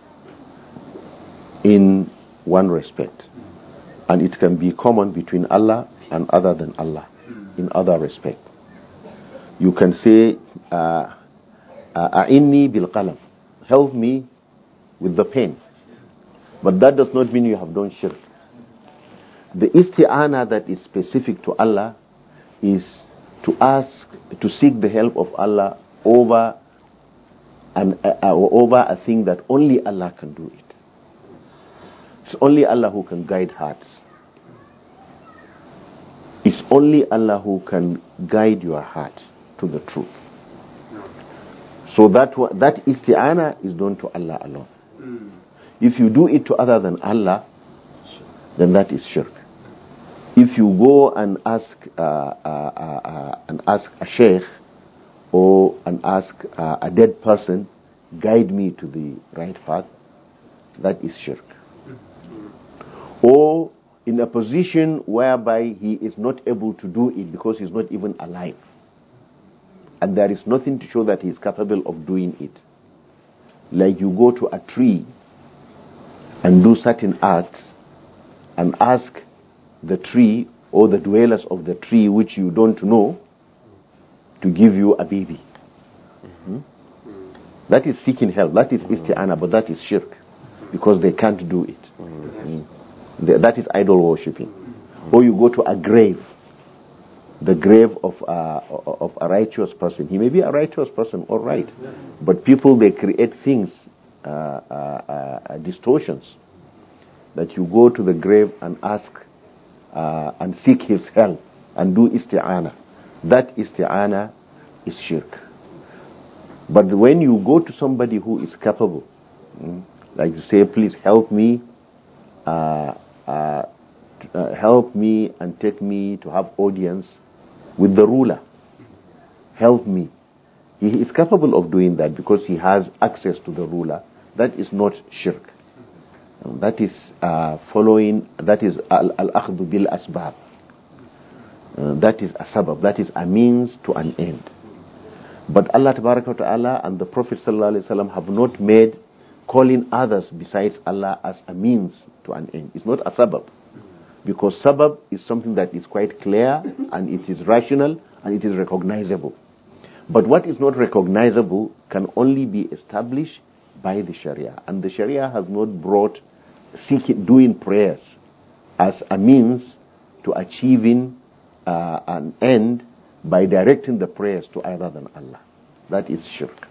Speaker 1: in one respect. And it can be common between Allah and other than Allah in other respect. You can say, uh, A'inni bil qalam, help me with the pen. But that does not mean you have done shirk. The isti'ana that is specific to Allah is to ask, to seek the help of Allah over an, uh, over a thing that only Allah can do it. It's only Allah who can guide hearts. It's only Allah who can guide your heart to the truth. So that that isti'ana is done to Allah alone. Mm. If you do it to other than Allah, then that is shirk. If you go and ask uh, uh, uh, and ask a sheikh or and ask uh, a dead person, guide me to the right path, that is shirk. Or in a position whereby he is not able to do it because he's not even alive, and there is nothing to show that he is capable of doing it. Like you go to a tree and do certain acts and ask the tree or the dwellers of the tree, which you don't know, to give you a baby. Mm-hmm. That is seeking help. That is isti'ana, but that is shirk because they can't do it. Mm-hmm. That is idol worshipping. Mm-hmm. Or you go to a grave, the grave of uh, of a righteous person. He may be a righteous person, all right, but people, they create things, uh, uh, uh, distortions, that you go to the grave and ask uh, and seek his help and do isti'ana. That isti'ana is shirk. But when you go to somebody who is capable, mm, like you say, please help me, uh, uh, uh, help me and take me to have audience with the ruler. Help me. He is capable of doing that because he has access to the ruler. That is not shirk. That is uh, following, that is al-akhdhu bil asbab. Uh, that is a sabab, that is a means to an end. But Allah Tabaraka wa Ta'ala and the Prophet Sallallahu Alaihi Wasallam have not made calling others besides Allah as a means to an end. It's not a sabab. Because sabab is something that is quite clear and it is rational and it is recognizable. But what is not recognizable can only be established by the Sharia. And the Sharia has not brought seeking, doing prayers as a means to achieving uh, an end by directing the prayers to other than Allah. That is shirk.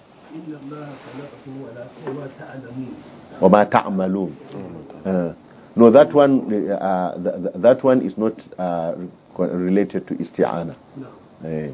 Speaker 1: وَمَا تَعْمَلُونَ uh, No, that one, uh, th- th- that one is not uh, related to isti'ana. No. Uh.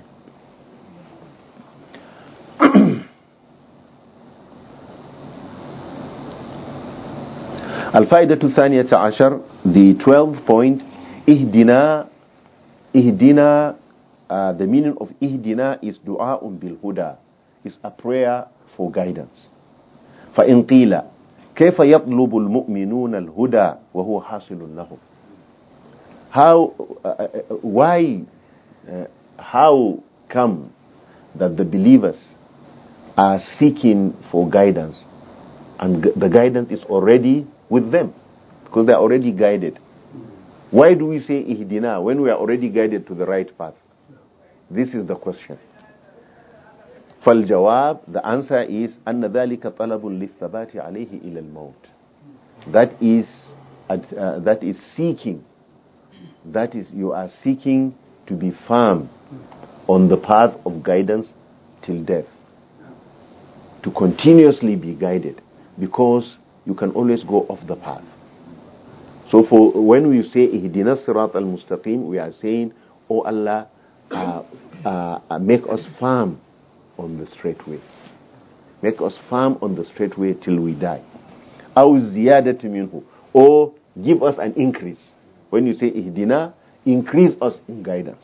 Speaker 1: الفائدة الثانية عشر, the twelfth point, إهدنا إهدنا uh, the meaning of إهدنا is دعاء بالهدى, is a prayer for guidance. فإن قيل كيف يطلب المؤمنون الهدى وهو حاصل لهم? How, uh, why, uh, how come that the believers are seeking for guidance and g- the guidance is already with them because they are already guided? Why do we say ihdina when we are already guided to the right path? This is the question. فالجواب, the answer is أن ذلك طلب للثبات عليه إلى الموت. That is uh, that is seeking. That is, you are seeking to be firm on the path of guidance till death. To continuously be guided, because you can always go off the path. So for when we say ihdina sirat al-mustaqim, we are saying, oh Allah, uh, uh, make us firm on the straight way. Make us firm on the straight way till we die. أو زيادة منه, or give us an increase. When you say ihdina, increase us in guidance.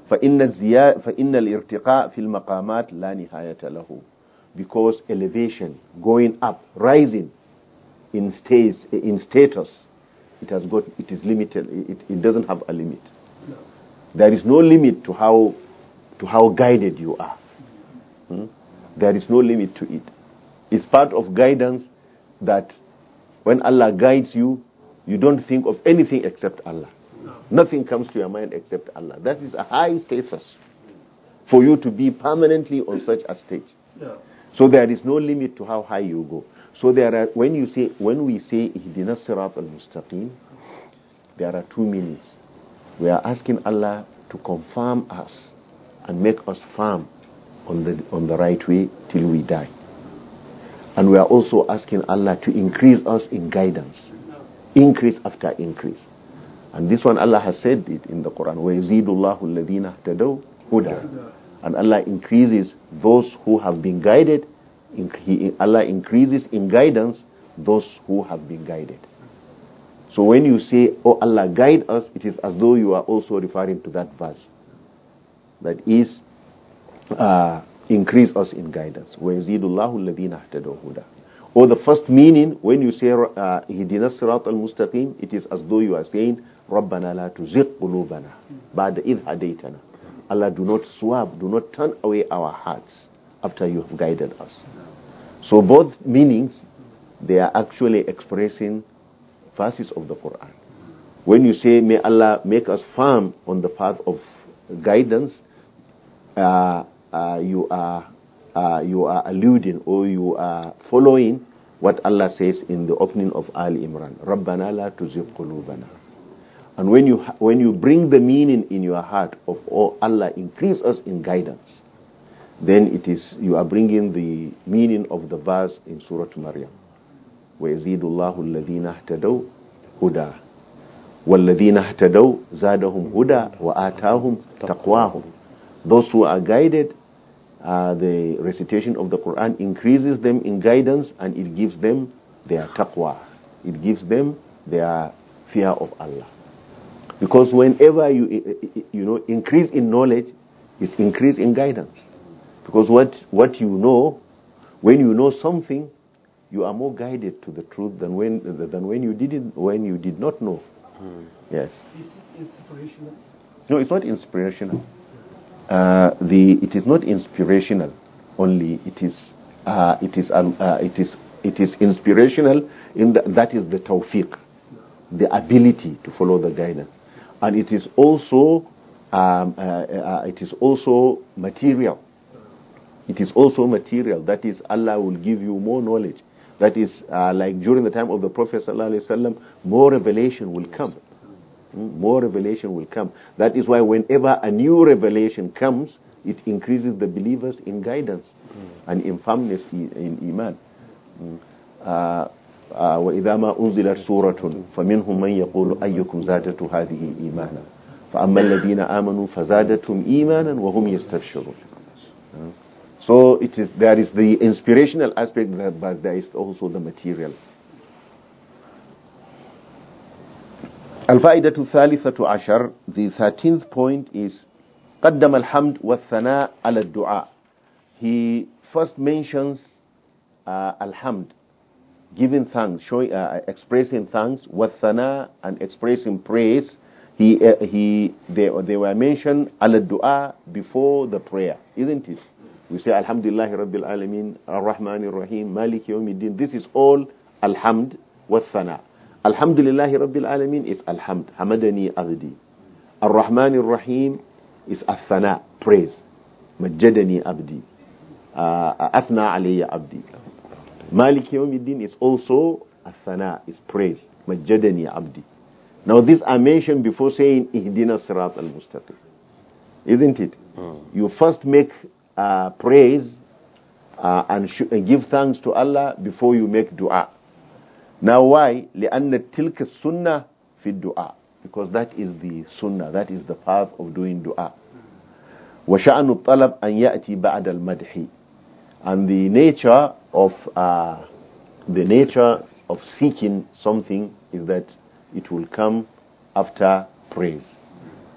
Speaker 1: فإن الزيادة فإن الارتقاء في المقامات لا نهاية له, because elevation, going up, rising in status, in status, it has got, it is limited. It, it doesn't have a limit.
Speaker 2: No.
Speaker 1: There is no limit to how to how guided you are. Hmm? There is no limit to it. It's part of guidance that when Allah guides you, you don't think of anything except Allah.
Speaker 2: No.
Speaker 1: Nothing comes to your mind except Allah. That is a high status for you to be permanently on such a stage.
Speaker 2: No.
Speaker 1: So there is no limit to how high you go. So there are, when you say, when we say Ihdina Sirat al-Mustaqim, there are two meanings. We are asking Allah to confirm us and make us firm on the on the right way till we die. And we are also asking Allah to increase us in guidance, increase after increase. And this one Allah has said it in the Quran. وَيَزِيدُ اللَّهُ الَّذِينَ اهْتَدَوْا هُدًى. And Allah increases those who have been guided. He, Allah increases in guidance those who have been guided. So when you say, "Oh Allah, guide us," it is as though you are also referring to that verse. That is, uh, increase us in guidance. وَيَزِيدُ اللَّهُ الَّذِينَ اهْتَدَوْا هُدًى. Or the first meaning, when you say Ihdina Sirat al-Mustaqim, it is as though you are saying, رَبَّنَا لَا تُزِغْ قُلُوبَنَا بَعْدَ إِذْ هَدَيْتَنَا. Allah, do not swab, do not turn away our hearts after you have guided us. So both meanings, they are actually expressing verses of the Quran. When you say, may Allah make us firm on the path of guidance, uh, uh, you are uh, you are alluding or you are following what Allah says in the opening of Al Imran. رَبَّنَا لَا تُزِغْ قُلُوبَنَا. And when you when you bring the meaning in your heart of, oh Allah, increase us in guidance, then it is you are bringing the meaning of the verse in Surah Maryam. وَيَزِيدُ اللَّهُ الَّذِينَ اهْتَدَوْا هُدًى وَالَّذِينَ اهْتَدَوْا زَادَهُمْ هُدًى وَآتَاهُمْ تَقْوَاهُمْ. Those who are guided, uh, the recitation of the Quran increases them in guidance and it gives them their taqwa. It gives them their fear of Allah. Because whenever you you know increase in knowledge, is increase in guidance. Because what what you know, when you know something, you are more guided to the truth than when than when you didn't when you did not know. Hmm. Yes.
Speaker 2: Is it inspirational?
Speaker 1: No, it's not inspirational. Uh, the it is not inspirational only. It is uh, it is um, uh, it is it is inspirational in the, that is the tawfiq, the ability to follow the guidance, and it is also um, uh, uh, it is also material. It is also material. That is, Allah will give you more knowledge. That is, uh, like during the time of the Prophet ﷺ, more revelation will come. Mm, more revelation will come. That is why whenever a new revelation comes, it increases the believers in guidance mm. and in firmness in Iman. Mm. Uh, وَإِذَا مَا أُنزِلَتْ سُورَةٌ فَمِنْهُمْ مَنْ يَقُولُ أَيُّكُمْ زَادَتْهُ هَذِهِ إِيمَانًا فَأَمَّا الَّذِينَ آمَنُوا فَزَادَتْهُمْ إِيمَانًا وَهُمْ يَسْتَبْشِرُونَ. Mm. So it is, there is the inspirational aspect, but there is also the material. الفائدة الثالثة عشر, the thirteenth point is قدم الحمد والثناء على الدعاء. He first mentions uh, alhamd, giving thanks, showing, uh, expressing thanks, والثناء, and expressing praise. He, uh, he, they, they were mentioned على الدعاء before the prayer, isn't it? We say Alhamdulillah Rabbil Alameen, Ar-Rahman Ar-Rahim, Malik Yawmiddin. This is all Alhamd wa Thana. Alhamdulillah Rabbil Alameen is Alhamd, Hamadani Abdi. Ar-Rahman Ar-Rahim is Athana, praise. Majjadani Abdi. Athna Alayya Abdi. Malik Yawmiddin is also Athana, is praise. Majjadani Abdi. Now these are mentioned before saying Ihdina Sirat al-Mustaqim. Isn't it? Mm. You first make Uh, praise uh, and, sh- and give thanks to Allah before you make dua. Now why? لأن تلك السنة في الدعاء, because that is the sunnah, that is the path of doing dua. وشأن الطلب أن يأتي بعد المدح, and the nature of uh, the nature of seeking something is that it will come after praise. Hmm?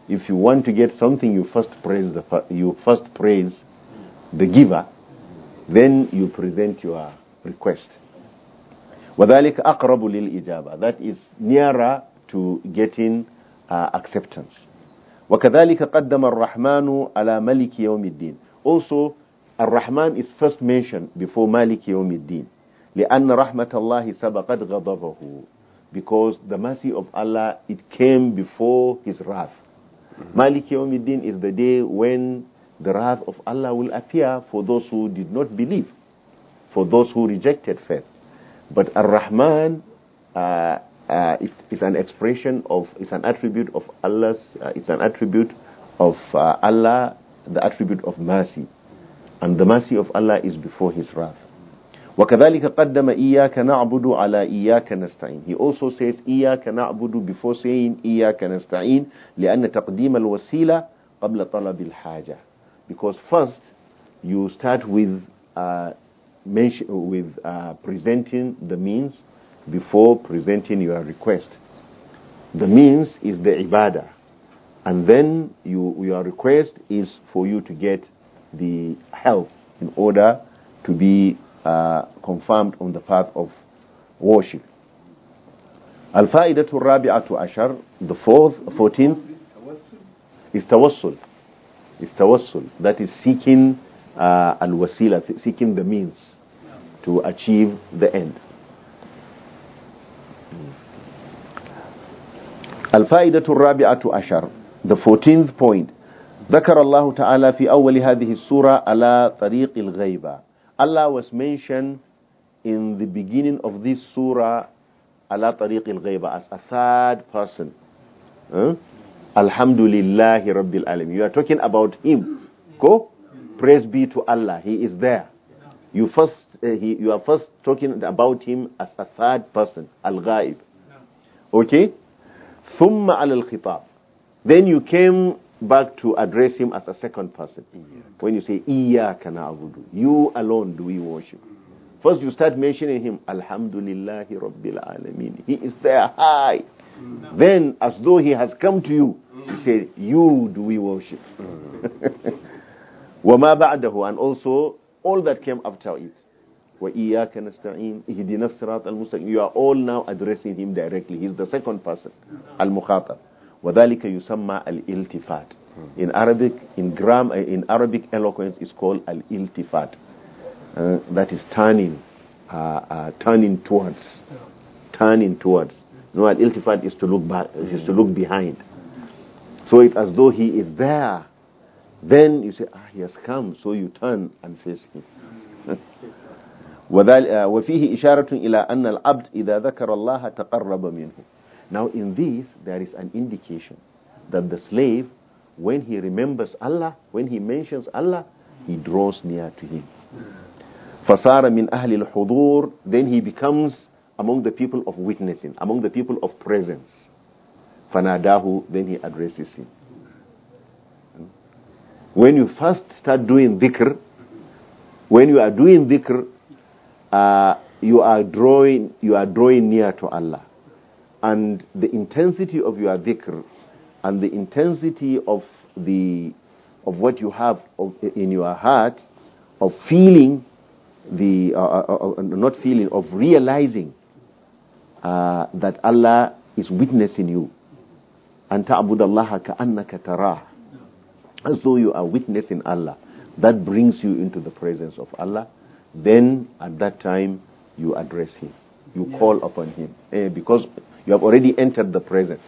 Speaker 1: If you want to get something, you first praise the you first praise the giver, then you present your request. وَذَلِكَ أَقْرَبُ لِلْإِجَابَةِ. That is nearer to getting uh, acceptance. وَكَذَلِكَ قَدَّمَ الرَّحْمَنُ عَلَى مَلِكِ يَوْمِ الدِّينِ. Also, Ar-Rahman is first mentioned before Malik Yawm al-Din. لأن رحمة الله سبقت غضبه. Because the mercy of Allah, it came before his wrath. Malik Yawm al-Din is the day when the wrath of Allah will appear for those who did not believe, for those who rejected faith. But Ar-Rahman uh, uh, is, is an expression of, it's an attribute of Allah's, uh, it's an attribute of uh, Allah, the attribute of mercy. And the mercy of Allah is before his wrath. وَكَذَلِكَ قَدَّمَ إِيَّاكَ نَعْبُدُ عَلَى إِيَّاكَ نَسْتَعِينَ. He also says إِيَّاكَ نَعْبُدُ before saying إِيَّاكَ نَسْتَعِينَ لِأَنَّ تَقْدِيمَ الْوَسِيلَةِ قَبْلَ طَلَبِ الْحَاجَةِ. Because first you start with uh, mention, with uh, presenting the means before presenting your request. The means is the ibadah, and then you, your request is for you to get the help in order to be uh, confirmed on the path of worship. Al-Fa'idatu Rabi'atu Ashar, the fourth, fourteenth, is tawassul. Is tawassul. That is seeking uh, al-wasila, seeking the means to achieve the end. Al-Fa'idatu Rabi'atu Ashar, the fourteenth point. ذكر الله تعالى في أول هذه السورة على طريق الغيبة. Allah was mentioned in the beginning of this surah على طريق الغيبة as a third person. Huh? Alhamdulillahi Rabbil Alamin. You are talking about him. Go. Praise be to Allah. He is there. You first, uh, he, you are first talking about him as a third person. Al-Ghaib. Okay. ثم على الخطاب. Then you came back to address him as a second person. When you say Iyyaka na'budu, you alone do we worship. First you start mentioning him, Alhamdulillahi Rabbil Alameen. He is there high. Then as though he has come to you, he said, you do we worship. وَمَا بَعْدَهُ, and also all that came after it. وَإِيَّاكَ نَسْتَعِينَ إِهْدِنَا الصِّرَاطَ الْمُسْتَقِيمَ. You are all now addressing him directly. He is the second person, Al-Mukhatab. وَذَلِكَ يُسَمَّى الْإِلْتِفَاتِ. In Arabic, in grammar, in Arabic eloquence, is called al-iltifat. Uh, that is turning, uh, uh, turning towards, turning towards. No, al-iltifat is to look back, is to look behind. So it's as though he is there. Then you say, ah, he has come. So you turn and face him. وَفِيهِ إِشَارَةٌ إِلَىٰ أَنَّ الْعَبْدِ إِذَا ذَكَرَ اللَّهَ تَقَرَّبَ مِنْهُ. Now in this, there is an indication that the slave, when he remembers Allah, when he mentions Allah, he draws near to him. فَصَارَ مِنْ أَهْلِ الْحُضُورِ. Then he becomes among the people of witnessing, among the people of presence. فَنَادَاهُ. Then he addresses him. When you first start doing dhikr, when you are doing dhikr, uh, you are drawing, you are drawing near to Allah. And the intensity of your dhikr and the intensity of the of what you have of, in your heart, of feeling the uh, uh, uh, not feeling of realizing uh, that Allah is witnessing you, and ta'bud Allah ka'annaka tarah, as though you are witnessing Allah, that brings you into the presence of Allah. Then at that time you address him, you yeah. call upon him, eh, because you have already entered the presence.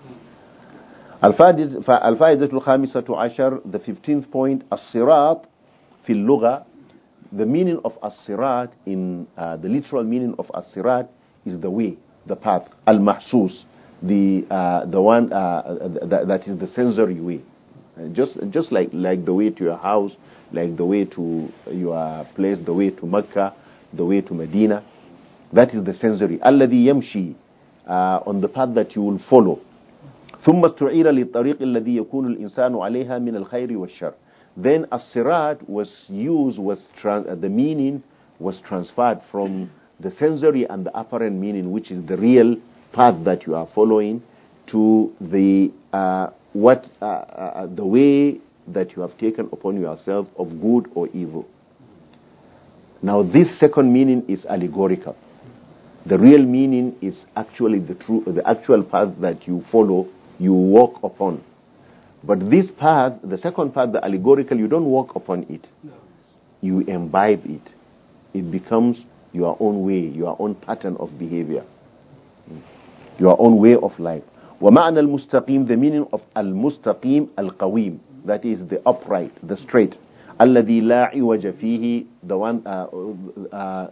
Speaker 1: Al-Fa'idatul Khamisatu Ashar, the fifteenth point, As-Sirat fil Lugha. The meaning of As-Sirat, in uh, the literal meaning of As-Sirat, is the way, the path. Al-Mahsus, the uh, the one uh, th- that is the sensory way. Uh, just just like like the way to your house, like the way to your place, the way to Mecca, the way to Medina. That is the sensory. Alladhi yamshi, uh, on the path that you will follow. ثم استعير للطريق الذي يكون الإنسان عليها من الخير والشر. Then as-sirat was used, was trans- the meaning was transferred from the sensory and the apparent meaning, which is the real path that you are following, to the uh, what uh, uh, the way that you have taken upon yourself of good or evil. Now this second meaning is allegorical. The real meaning is actually the true, the actual path that you follow, you walk upon. But this path, the second path, the allegorical, you don't walk upon it. You imbibe it. It becomes your own way, your own pattern of behavior, your own way of life. وَمَعْنَى الْمُسْتَقِيمِ, the meaning of al-mustaqim, al-qawim, that is the upright, the straight. الَّذِي لَا عِوَجَ فِيهِ, the one, uh, uh, uh,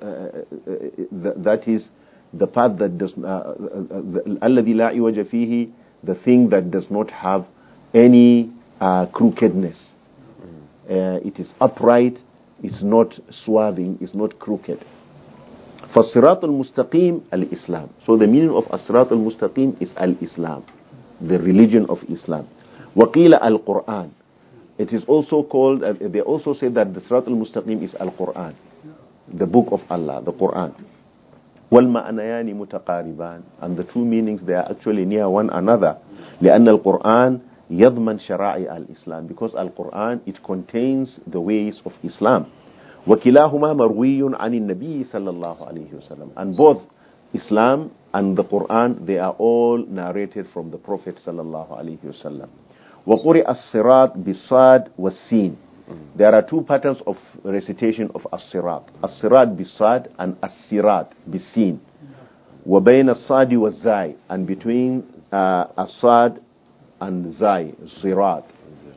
Speaker 1: the, that is the path that does, uh, الَّذِي لَا عِوَجَ فِيهِ, the thing that does not have any uh, crookedness. Uh, it is upright, it's not swerving, it's not crooked. فَالصِّرَاطُ الْمُسْتَقِيمِ الْإِسْلام. So the meaning of الصِّرَاطُ الْمُسْتَقِيمِ is al-Islam, the religion of Islam. وَقِيلَ al-Qur'an. It is also called, uh, they also say that the Sirat al-Mustaqim is al-Quran, the book of Allah, the Quran. وَالْمَعْنَيَانِ مُتَقَارِبَانِ, and the two meanings, they are actually near one another. لأن القرآن يضمن شرائع الإسلام, because al-Quran, it contains the ways of Islam. وَكِلَاهُمَا مَرْوِيٌّ عَنِ النَّبِيِّ صلى الله عليه وسلم. And both Islam and the Quran, they are all narrated from the Prophet صلى الله عليه وسلم. وَقُرِئَ الصِّرَاط بِالصَّادِ وَالسِّينِ. There are two patterns of recitation of as-sirat. As-sirat bis-sad and as-sirat bis-sin. وَبَيْنَ الصَّادِ وَالزَّاي, and between uh, as-sad and zai, sirat.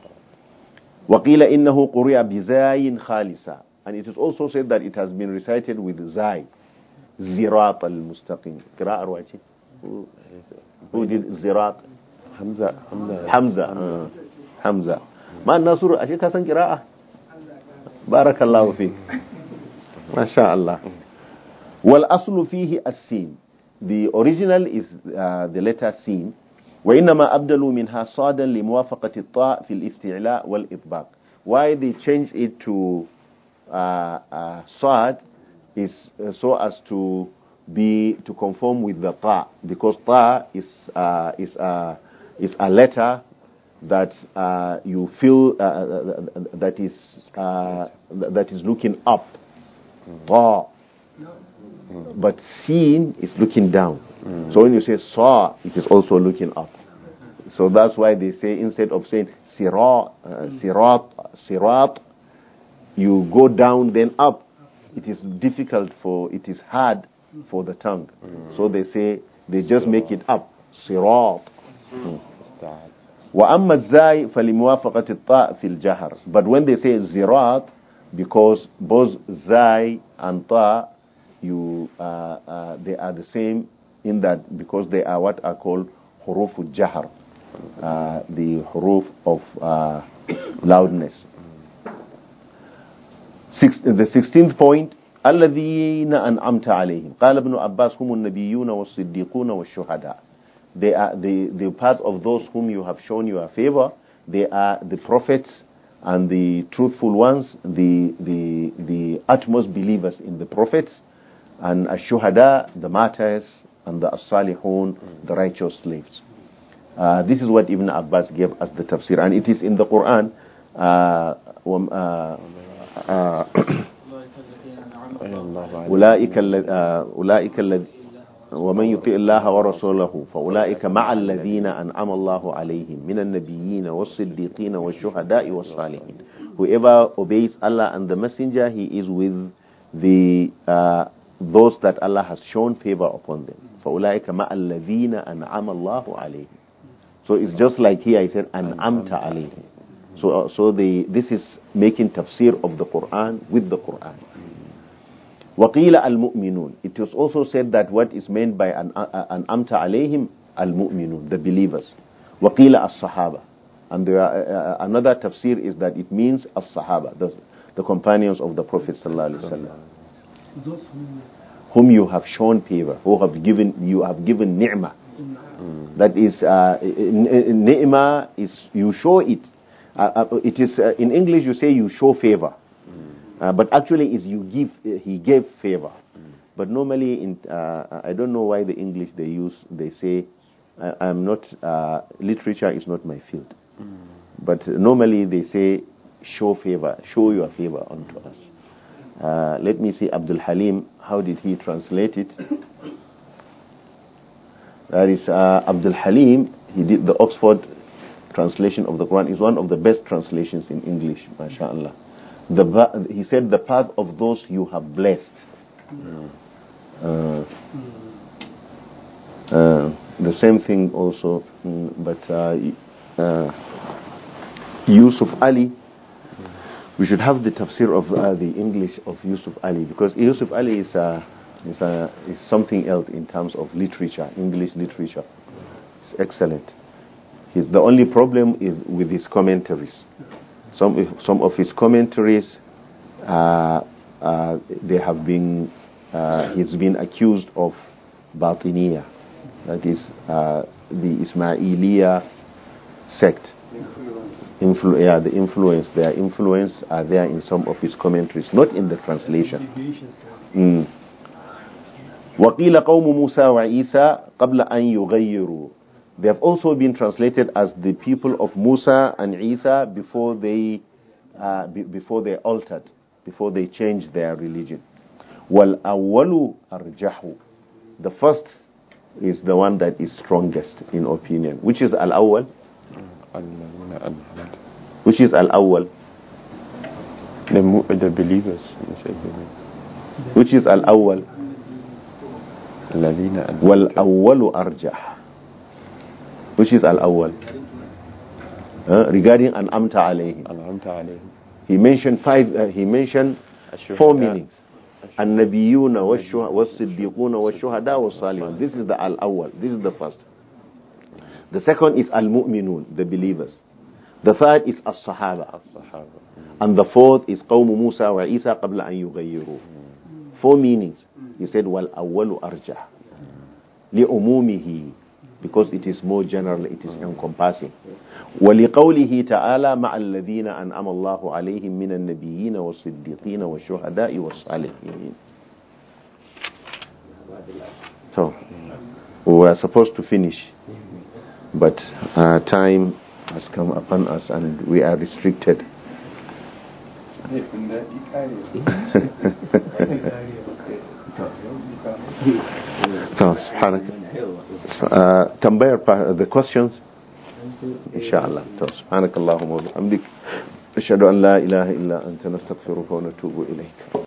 Speaker 1: وَقِيلَ إِنَّهُ قُرِئَ بِزَايٍ خَالِصًا, and it is also said that it has been recited with zai, zirat al-mustaqim. Qira'ah Arwachi? Who, who did zirat? Hamza. Hamza. Hamza. Uh, Hamza. Ma Nasur, ashe ka san qira'a? Barakallahu fik. Masha Allah. Wal aslu fihi as-sin. The original is uh, the letter sin. Wa inma abdalu minha sadan li muwafaqati at-ta' fi al-isti'la' wal itbaq. Why they change it to uh, uh, sad is uh, so as to be to conform with the ta, because ta is uh, is uh, is a letter that uh, you feel uh, that is uh, that is looking up. Ta. But seen is looking down. Mm. So when you say saw, it is also looking up. So that's why they say, instead of saying sirat, uh, sirat, sirat, you go down then up. It is difficult for, it is hard for the tongue. Mm. So they say, they just sirat. Make it up. Sirat. Mm. وَأَمَّا الزَّاي فَلِمُوَافَقَةِ الطَّاءِ فِي الْجَهَرِ. But when they say zirat, because both zai and ta, you uh, uh, they are the same in that, because they are what are called huruf al-jahr, uh, the huruf of uh, loudness. Six, the sixteenth point, الذين أنعمت عليهم قال ابن عباس هم النبيون والصديقون والشهداء. They are the, the part of those whom you have shown your favor. They are the prophets and the truthful ones, the the the utmost believers in the prophets, and ash-shuhada, the martyrs, and the as-salihun, the righteous slaves. Uh, this is what Ibn Abbas gave as the tafsir, and it is in the Quran. أولئك الذين ومن يطع الله ورسوله فأولئك مع الذين أنعم الله عليهم من النبيين والصديقين والشهداء والصالحين. Whoever obeys Allah and the Messenger, he is with the uh, those that Allah has shown favor upon them. فأولئك مع الذين أنعم الله عليهم. So it's just like here I said أنعمت عليهم. So uh, so the this is making tafsir of the Quran with the Quran. وَقِيلَ الْمُؤْمِنُونَ. It was also said that what is meant by an أَنْعَمْتَ عَلَيْهِمْ الْمُؤْمِنُونَ, the believers. وَقِيلَ الصَّحَابَةِ. And there are, uh, another tafsir is that it means as-sahaba, the, the companions of the Prophet sallallahu alaihi wasallam. Those whom, whom you have shown favor, who have given you have given ni'mah. Mm. That is, uh, ni'mah is you show it. Uh, uh, it is uh, in English you say you show favor. Uh, but actually is you give, uh, he gave favor. Mm. But normally in, uh, I don't know why the English they use, they say I, I'm not, uh, literature is not my field. Mm. But normally they say, show favor, show your favor unto us. Uh, let me see, Abdul Halim, how did he translate it? That is, uh, Abdul Halim, he did the Oxford translation of the Quran. Is one of the best translations in English, mashallah. The, he said, the path of those you have blessed. Mm. Uh, uh, the same thing also, mm, but uh, uh, Yusuf Ali, we should have the tafsir of uh, the English of Yusuf Ali, because Yusuf Ali is, uh, is, uh, is something else in terms of literature, English literature. It's excellent. His, the only problem is with his commentaries. Some, some of his commentaries, uh, uh, they have been, uh, he's been accused of Batiniya, that is uh, the Ismailiya sect. Influ- yeah, the influence, their influence are there in some of his commentaries, not in the translation. Mm. وَقِيلَ قَوْمُ مُوسَى وَعِيسَى قَبْلَ أَنْ يُغَيِّرُوا. They have also been translated as the people of Musa and Isa before they uh, be, before they altered, before they changed their religion. وَالْأَوَّلُ أَرْجَحُ. The first is the one that is strongest in opinion. Which is Al-Awwal? Which is Al-Awwal?
Speaker 4: The, the believers.
Speaker 1: Which is Al-Awwal? وَالْأَوَّلُ أَرْجَحُ. Which is Al-Awwal? Uh, regarding An'amta alayhim. He mentioned five, uh, he mentioned four meanings. An-Nabiyuna was-Siddiquna was-Shuhada was-Salihun. This is the Al-Awwal. This is the first. The second is Al-Mu'minun, the believers. The third is As-Sahaba. And the fourth is Qawmu Musa wa Isa qabla an yughayyiru. Four meanings. He said, Wal-Awwalu arjah. Li-umumihi. Because it is more general, it is encompassing. وَلِقَوْلِهِ تَعَالَى مَعَ الَّذِينَ أَنْعَمَ اللَّهُ عَلَيْهِمْ مِنَ النَّبِيِّينَ وَالصِّدِّيقِينَ وَالشُّهَدَاءِ وَالصَّالِحِينَ. So, we were supposed to finish, but uh, time has come upon us and we are restricted. So, uh, tambayar, the questions, inshallah. So, subhanakallahumma wa bihamdik, ashhadu an la ilaha illa anta nastaghfiruka wa natubu ilayk.